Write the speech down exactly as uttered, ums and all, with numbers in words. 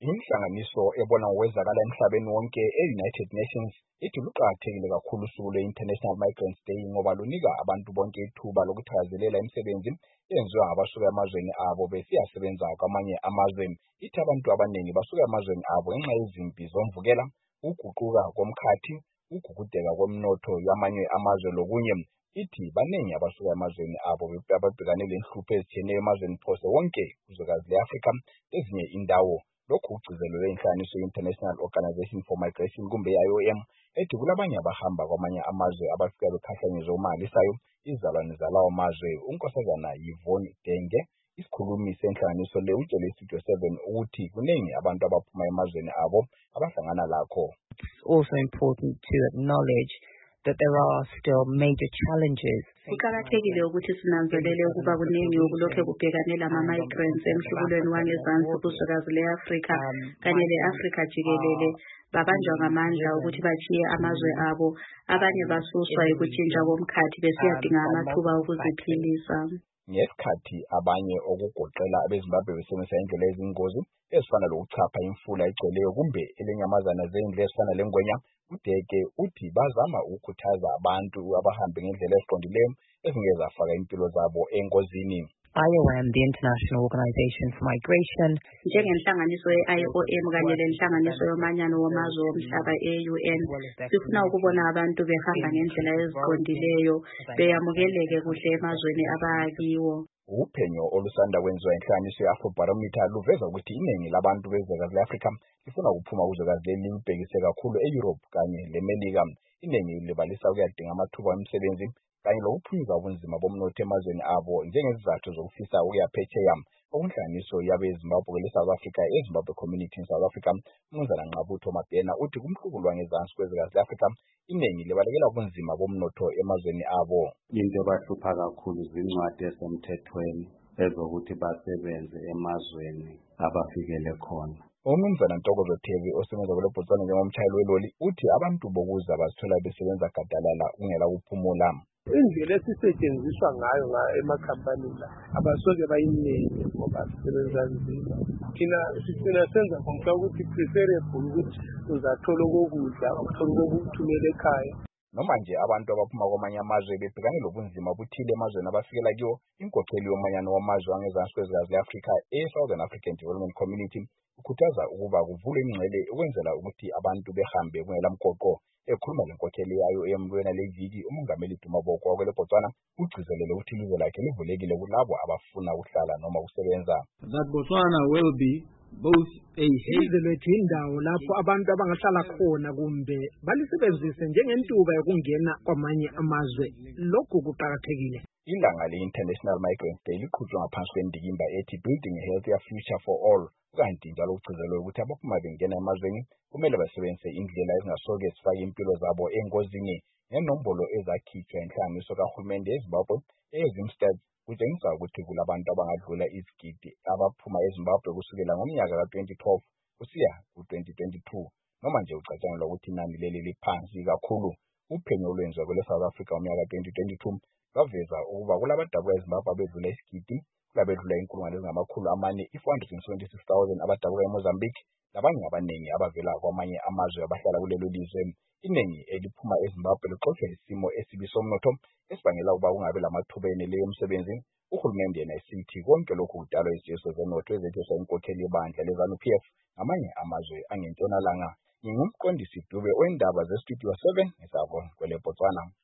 Inhlanganiso ebona ngokwezakala emhlabeni wonke e-United Nations ithi luqakathekile kakhulu usuku lwe-International Migrants Day ngoba lunika abantu bonke ithuba lokuthakazelela imisebenzi eyenziwa ngabasuka emazweni abo besiyasebenza kwamanye amazwe. Ithi abantu abaningi basuka emazweni abo ngenxa yezimpi zomvukela, ukuguquka komkhathi, ukugugudeka komnotho yamanye amazwe lokunye. Ithi baningi abasuka emazweni abo ababhekane lenhlupho ezitshiyeneyo emazweni phose wonke kuzwekazi le-Afrika ezinye indawo. Lokhu kugcizelelwe inhlanganiso ye-International Organization for Migration kumbe I O M ethi kulabanye abahamba kwamanye amazwe abafika bekhahlanyezwe omangalisayo izizalwane zalawo mazwe. UNkosazana Yvonne Denge, isikhulumi senhlanganiso le, utshele iStudio seven ukuthi kuningi abantu abaphuma emazweni abo abahlangana lakho. It's also important to acknowledge that there are still major challenges. Kuqakathekile ukuthi sinanzelele ukuba kuningi okulokhu kubhekane lama-migrants emhlubulweni wangezansi kuzwekazi le-Afrika kanye le-Afrika jikelele. Babanjwa ngamandla ukuthi bachiye amazwe abo, abanye basuswa yikutshintsha komkhathi besiyadinga amathuba okuziphilisa. Ngesikhathi abanye okugoqela abeZimbabwe besebenzisa indlela ezingozi ezifana lokuchapha imfula egcweleyo kumbe elenyamazana zendle ezifana lengwenya, uDeke uthi bazama ukukhuthaza abantu abahambe ngendlela eziqondileyo ezingeke zafaka impilo zabo engozini. I O M, the International Organization for Migration, njengenhlanganiso ye-I O M kanye lenhlanganiso yomanyano wamazwe omhlaba e-U N, sifuna ukubona abantu behamba ngendlela eziqondileyo beyamukeleke kuhle emazweni abakiwo. Uphenyo olusanda kwenziwa inhlanganiso ye-Afrobarometer luveza ukuthi iningi labantu bezwekazi le-Afrika lifuna ukuphuma kuzwekazi leli libhekise kakhulu e-Europe kanye leMelika. Iningi libalisa ukuyadinga amathuba emisebenzi kanye lokuphunyuka ubunzima bomnotho emazweni abo njengezizathu zokufisa ukuya phetsheya. Okunhlanganiso yabeZimbabwe le-South Africa e-Zimbabwe Community in South Africa, uMnumzana Nqabutho Mabhena uthi kumhlubulo wangezansi kwezwekazi le-Afrika iningi libalekela ubunzima bomnotho emazweni abo. Into ebahlupha kakhulu zincwadi esemthethweni ezokuthi basebenze emazweni abafikele khona. UMnumzana Ntokozo Thevi osebenza kule Botswana njengomtshayeli weloli uthi abantu bokuza bazithola besebenza gadalala kungela kuphumula. Indlela esisetshenziswa ngayo emakhampanini la abasoke bayinene ngoba sisebenza nzima. Thina sicina senza konke ukuthi preferable ukuthi uzathola okokudla ukuthola okuthumela ekhaya. Noma nje abantu abaphuma kwamanye amazwe bebhekane lobunzima buthile emazweni abafikela kiwo, inkokheli yomanyano wamazwe angezansi kwezwekazi le-Afrika e-Southern African Development Community ukhuthaza ukuba kuvulwe ingcele ukwenzela ukuthi abantu behambe kungela mgoqo. Ekhuluma lenkokheli ye-I O M lwena leviki, uMongameli Duma Boko wakwele Botswana ugcizelele ukuthi ilizwe lakhe livulekile kulabo abafuna ukuhlala noma ukusebenza. That Botswana will be both a ilizwe lethu indawo lapho abantu abangahlala khona kumbe balisebenzise njengentuba yokungena kwamanye amazwe. Lokhu kuqakathekile. Ilanga le-International Migrants Day liqhutshwa ngaphansi kwendikimba ethi Building a Healthier Future for All. Kanti njalo kugcizelwe ukuthi abaphuma bengena emazweni kumele basebenzise indlela ezingasoke zifake impilo zabo engozini. Ngenombolo ezakhitshwa inhlanganiso kahulumende eZimbabwe eZimstat kutshengisa ukuthi kulabantu abangadlula izigidi abaphuma eZimbabwe kusukela ngomnyaka ka twenty twelve kusiya ku twenty twenty-two. Noma nje ucatshangelwa ukuthi inani leli liphansi kakhulu. Uphenyo olwenziwa kwele South Africa ngomnyaka ka twenty twenty-two baveza ukuba kulabadabuka eZimbabwe abedlula isigidi, kulabedlula inkulungwane ezingamakhulu amane i-four hundred seventy-six thousand abadabuka eMozambique, labanye abaningi abavela kwamanye amazwe abahlala kulelo lizwe. Iningi eliphuma eZimbabwe lixoxa isimo esibi somnotho esibangela ukuba kungabe lamathuba eneleyo emsebenzi. Uhulumende yena esithi konke lokhu kudalwa izijeso zenotho ezetheswa inkokheli yebandla le-ZANU-P F ngamanye amazwe angentshonalanga. Ngingumqondisi Dube wendaba ze-Studio seven eShaka kwele Botswana.